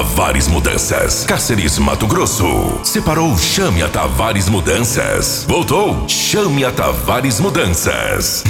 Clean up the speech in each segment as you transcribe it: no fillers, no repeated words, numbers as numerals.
Tavares Mudanças, Cáceres, Mato Grosso. Separou, chame a Tavares Mudanças. Voltou, chame a Tavares Mudanças.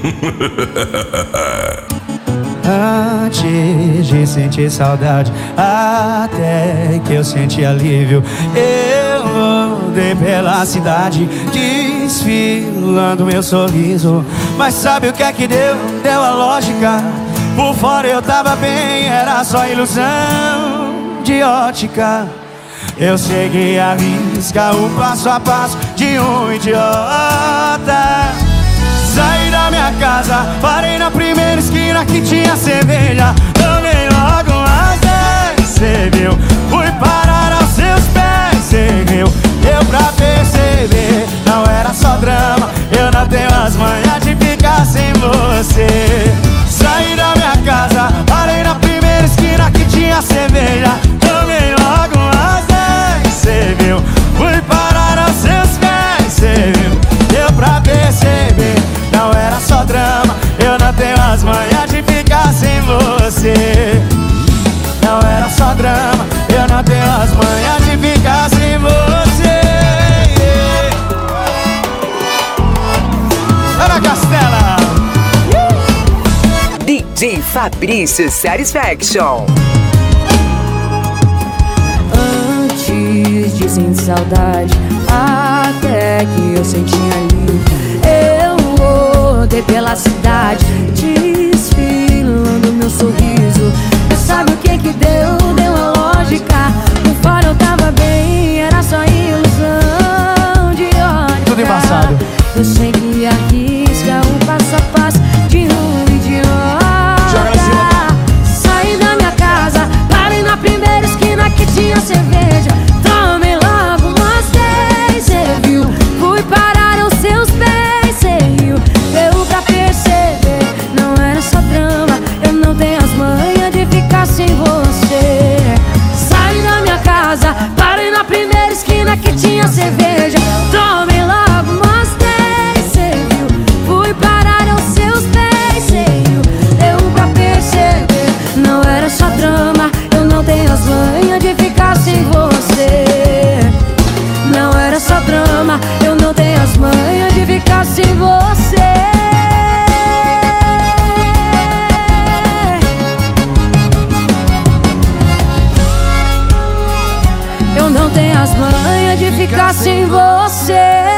Antes de sentir saudade, até que eu senti alívio, eu andei pela cidade, desfilando meu sorriso. Mas sabe o que é que deu? Deu a lógica. Por fora eu tava bem, era só ilusão de ótica. Eu segui a risca, o passo a passo de um idiota. Saí da minha casa, parei na primeira esquina que tinha cerveja. Tomei logo umas 10, cê viu? Fui parar aos seus pés, cê viu? Deu pra perceber, não era só drama. Eu não tenho as manhas de ficar sem você. Saí da minha casa, parei na primeira esquina que tinha cerveja. Tomei logo umas 10, cê viu? Fui parar aos seus pés, cê viu? Deu pra perceber, não era só drama. Eu não tenho as manhas de ficar sem você. Não era só drama, eu não tenho as manhas de ficar sem você. Ana Castela, DJ Fabrício Satisfaction. Antes de sentir saudade, até que eu senti alívio, eu rodei pela cidade, desfilando meu sorriso. Mas sabe o que que deu? Deu a lógica. Por fora eu tava bem, era só ilusão de ótica. tudo embaçado. Eu sei que arrisca o passo a passo de um idiota. Saí da minha casa, parei na primeira esquina que tinha cerveja. Tomei logo umas 10, cê viu? Fui parar aos seus pés, cê viu? Deu pra perceber, não era só drama. Eu não tenho as manhas de ficar sem você. Saí da minha casa, parei na primeira esquina que tinha cerveja. Tomei logo umas 10, cê viu? Fui parar aos seus pés, cê viu? Deu pra perceber, não era só drama. Eu não tenho as manhas de ficar sem você. Não era só drama, eu não tenho as manhas de ficar sem você. Eu não tenho as manhas de ficar sem você.